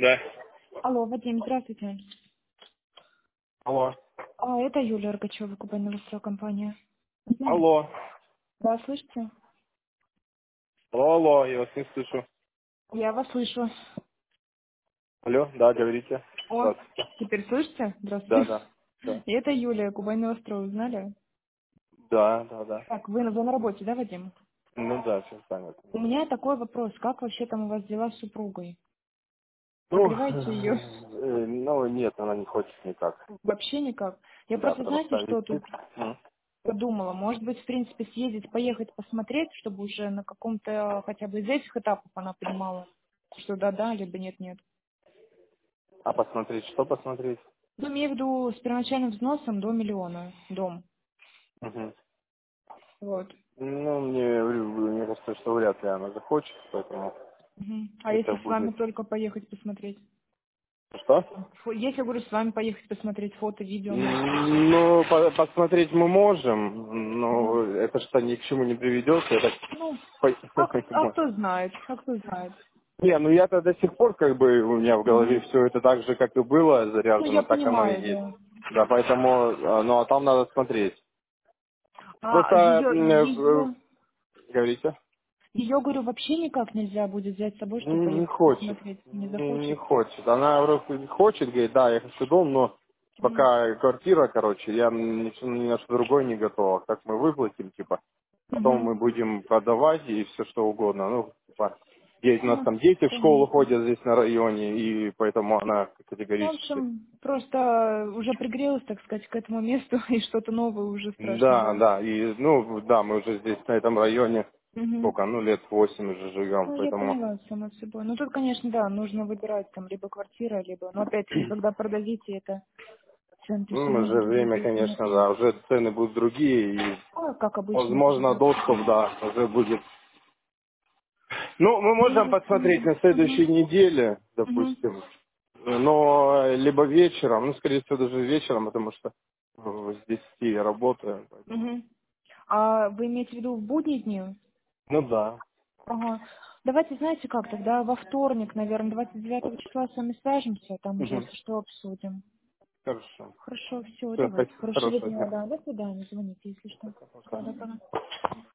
Да. Алло, Вадим, здравствуйте. Алло. Это Юлия Рогачева, Кубань-Новострой компания. Мгм. Алло. Да, слышите? Алло, алло, я вас не слышу. Я вас слышу. Алло, да, говорите. О, Здравствуйте. теперь слышите? Да, Здравствуйте. да. Да. И это Юлия, Кубань-Новострой, узнали? Да, да, да. Так, вы на работе, да, Вадим? Ну да, все занято. У меня такой вопрос. Как вообще там у вас дела с супругой? Ну, Прогреваете ее? ну, нет, она не хочет никак. Вообще никак. Я Да, просто, знаете, просто что тут висит. М. подумала? Может быть, в принципе, съездить, поехать, посмотреть, чтобы уже на каком-то хотя бы из этих этапов она понимала, что да-да, либо нет-нет. А посмотреть, что посмотреть? Ну, имею в виду с первоначальным взносом до миллиона дом. Мгм. Вот. Ну, мне кажется, что вряд ли она захочет, поэтому Мгм. А это если с вами будет... только поехать посмотреть? Что? Если, говорю, с вами поехать посмотреть фото, видео, может быть. Ну, посмотреть мы можем, Мгм. но это что ни к чему не приведет, я так Ну, а понимаю. кто знает, а кто знает. Не, ну я-то до сих пор как бы у меня в голове Мгм. все это так же, как и было Ну, я заряжено, так оно и понимаю, есть. да. Да, поэтому, ну а там надо смотреть. А Просто, говорите, ее, говорю, вообще никак нельзя будет взять с собой, чтобы не поехать хочет, посмотреть. Не не захочет. хочет. Она вроде хочет, говорит, да, я хочу дом, но Мгм. пока квартира, короче, я ни на что другое не готова. Как мы выплатим, типа, потом Мгм. мы будем продавать и все что угодно. Ну, типа, у нас Ну, там дети в школу понятно. ходят здесь на районе, и поэтому она Ну, в категорически. общем, просто уже пригрелась, так сказать, к этому месту, и что-то новое уже страшно, Да, да? да, и, ну, да, мы уже здесь, на этом районе, Угу. сколько, ну, лет 8 уже живем, Ну, я поэтому, поняла, само собой. Ну, тут, конечно, да, нужно выбирать там либо квартира, либо... Но, опять-таки, когда продадите это, цены все ну, равно уже будут время, другие, конечно, понятно. да, уже цены будут другие, и, А, как обычно, это же возможно, так доступ, всегда. да, уже будет. Ну, мы можем Мгм, посмотреть на мгм, следующей неделе, мгм, допустим, но либо вечером, ну, скорее всего, даже вечером, потому что с 10 я работаю, поэтому. мгм. А вы имеете в виду в будние дни? Ну, да. Ага. Давайте, знаете как, тогда во вторник, наверное, 29 числа с вами свяжемся, там уже, Мгм. если что, обсудим. Хорошо. Хорошо, все, Все, давайте. спасибо, Хорошего хорошего дня, дня. да. До свидания, звоните, если что. Пока-пока. Пока-пока.